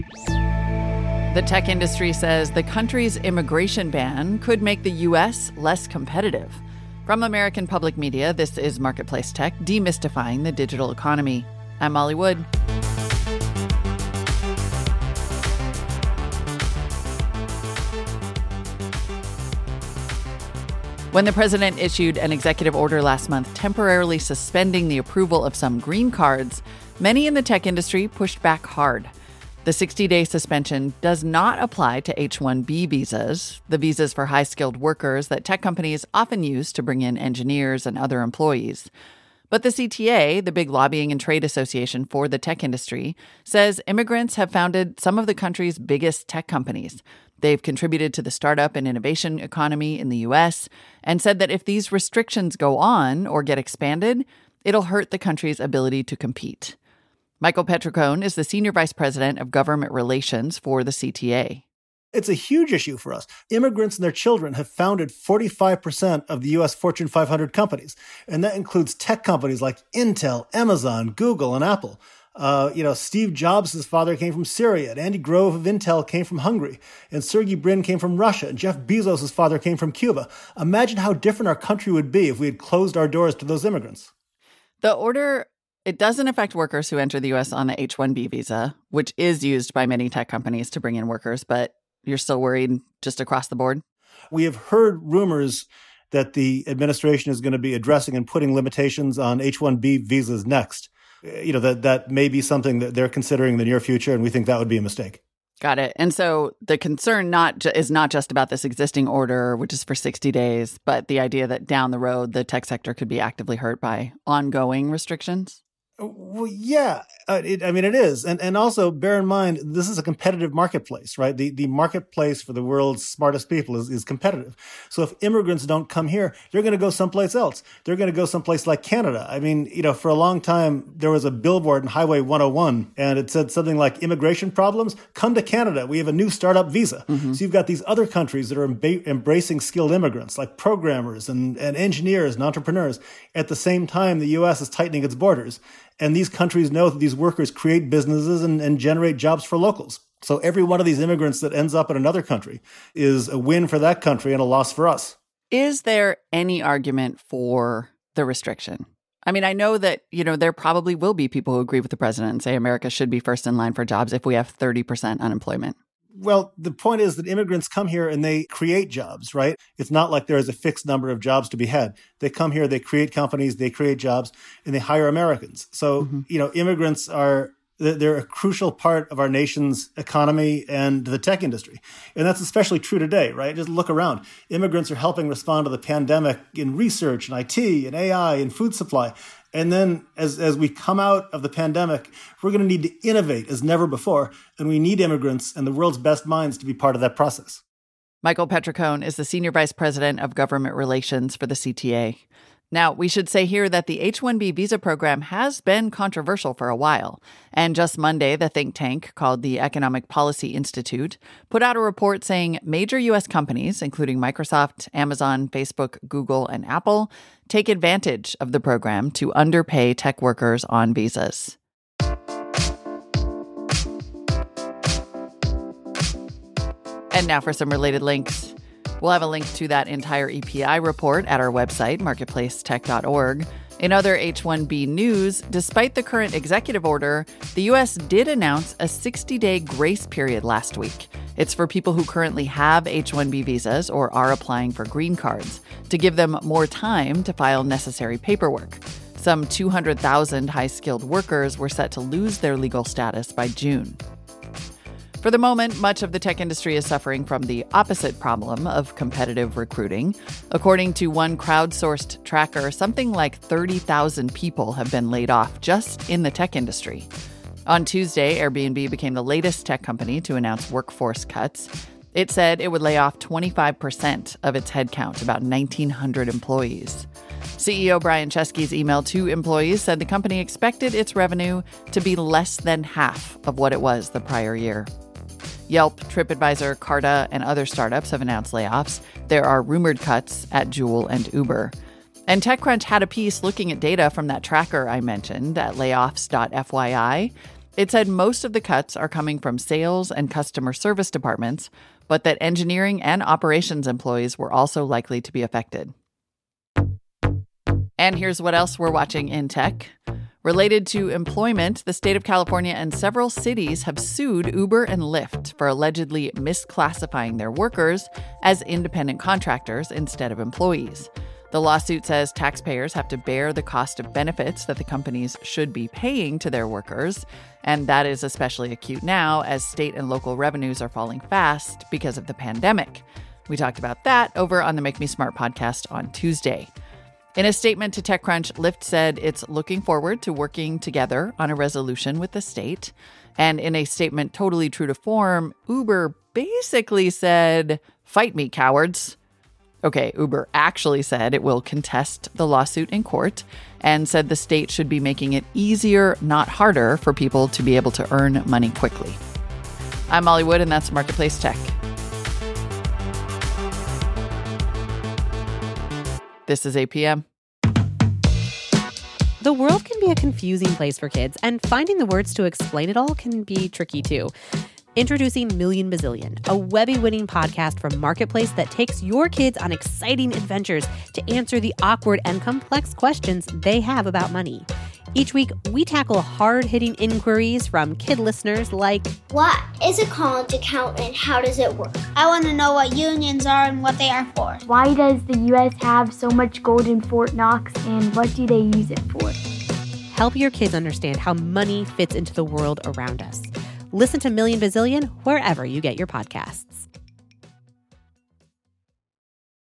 The tech industry says the country's immigration ban could make the U.S. less competitive. From American Public Media, this is Marketplace Tech, demystifying the digital economy. I'm Molly Wood. When the president issued an executive order last month temporarily suspending the approval of some green cards, many in the tech industry pushed back hard. The 60-day suspension does not apply to H-1B visas, the visas for high-skilled workers that tech companies often use to bring in engineers and other employees. But the CTA, the big lobbying and trade association for the tech industry, says immigrants have founded some of the country's biggest tech companies. They've contributed to the startup and innovation economy in the U.S. and said that if these restrictions go on or get expanded, it'll hurt the country's ability to compete. Michael Petricone is the Senior Vice President of Government Relations for the CTA. It's a huge issue for us. Immigrants and their children have founded 45% of the U.S. Fortune 500 companies, and that includes tech companies like Intel, Amazon, Google, and Apple. Steve Jobs' father came from Syria, and Andy Grove of Intel came from Hungary, and Sergey Brin came from Russia, and Jeff Bezos' father came from Cuba. Imagine how different our country would be if we had closed our doors to those immigrants. The order, it doesn't affect workers who enter the U.S. on the H-1B visa, which is used by many tech companies to bring in workers, but you're still worried just across the board? We have heard rumors that the administration is going to be addressing and putting limitations on H-1B visas next. That may be something that they're considering in the near future, and we think that would be a mistake. Got it. And so the concern is not just about this existing order, which is for 60 days, but the idea that down the road, the tech sector could be actively hurt by ongoing restrictions? Well, yeah, it is. And also bear in mind, this is a competitive marketplace, right? The marketplace for the world's smartest people is competitive. So if immigrants don't come here, they're going to go someplace else. They're going to go someplace like Canada. For a long time, there was a billboard in Highway 101, and it said something like, immigration problems, come to Canada. We have a new startup visa. Mm-hmm. So you've got these other countries that are embracing skilled immigrants, like programmers and engineers and entrepreneurs. At the same time, the U.S. is tightening its borders. And these countries know that these workers create businesses and generate jobs for locals. So every one of these immigrants that ends up in another country is a win for that country and a loss for us. Is there any argument for the restriction? I know that, there probably will be people who agree with the president and say America should be first in line for jobs if we have 30% unemployment. Well, the point is that immigrants come here and they create jobs, right? It's not like there is a fixed number of jobs to be had. They come here, they create companies, they create jobs, and they hire Americans. So, immigrants they're a crucial part of our nation's economy and the tech industry. And that's especially true today, right? Just look around. Immigrants are helping respond to the pandemic in research and IT and AI and food supply. And then as we come out of the pandemic, we're going to need to innovate as never before. And we need immigrants and the world's best minds to be part of that process. Michael Petricone is the Senior Vice President of Government Relations for the CTA. Now, we should say here that the H-1B visa program has been controversial for a while. And just Monday, the think tank called the Economic Policy Institute put out a report saying major U.S. companies, including Microsoft, Amazon, Facebook, Google, and Apple, take advantage of the program to underpay tech workers on visas. And now for some related links. We'll have a link to that entire EPI report at our website, marketplacetech.org. In other H-1B news, despite the current executive order, the U.S. did announce a 60-day grace period last week. It's for people who currently have H-1B visas or are applying for green cards, to give them more time to file necessary paperwork. Some 200,000 high-skilled workers were set to lose their legal status by June. For the moment, much of the tech industry is suffering from the opposite problem of competitive recruiting. According to one crowdsourced tracker, something like 30,000 people have been laid off just in the tech industry. On Tuesday, Airbnb became the latest tech company to announce workforce cuts. It said it would lay off 25% of its headcount, about 1,900 employees. CEO Brian Chesky's email to employees said the company expected its revenue to be less than half of what it was the prior year. Yelp, TripAdvisor, Carta, and other startups have announced layoffs. There are rumored cuts at Juul and Uber. And TechCrunch had a piece looking at data from that tracker I mentioned at layoffs.fyi. It said most of the cuts are coming from sales and customer service departments, but that engineering and operations employees were also likely to be affected. And here's what else we're watching in tech. Related to employment, the state of California and several cities have sued Uber and Lyft for allegedly misclassifying their workers as independent contractors instead of employees. The lawsuit says taxpayers have to bear the cost of benefits that the companies should be paying to their workers, and that is especially acute now as state and local revenues are falling fast because of the pandemic. We talked about that over on the Make Me Smart podcast on Tuesday. In a statement to TechCrunch, Lyft said it's looking forward to working together on a resolution with the state. And in a statement totally true to form, Uber basically said, "Fight me, cowards." Okay, Uber actually said it will contest the lawsuit in court and said the state should be making it easier, not harder, for people to be able to earn money quickly. I'm Molly Wood, and that's Marketplace Tech. This is APM. The world can be a confusing place for kids, and finding the words to explain it all can be tricky too. Introducing Million Bazillion, a Webby-winning podcast from Marketplace that takes your kids on exciting adventures to answer the awkward and complex questions they have about money. Each week, we tackle hard-hitting inquiries from kid listeners like, what is a college account and how does it work? I want to know what unions are and what they are for. Why does the U.S. have so much gold in Fort Knox and what do they use it for? Help your kids understand how money fits into the world around us. Listen to Million Bazillion wherever you get your podcasts.